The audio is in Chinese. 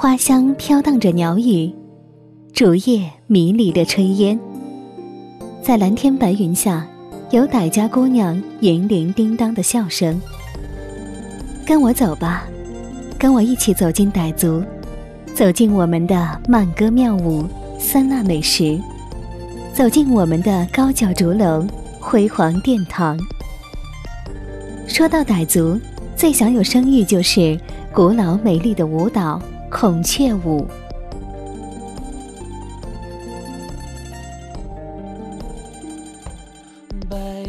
花香飘荡着鸟语，竹叶迷离的炊烟。在蓝天白云下，有傣家姑娘银铃叮当的笑声。跟我走吧，跟我一起走进傣族，走进我们的慢歌妙舞、酸辣美食，走进我们的高脚竹楼、辉煌殿堂。说到傣族，最享有声誉就是古老美丽的舞蹈孔雀舞。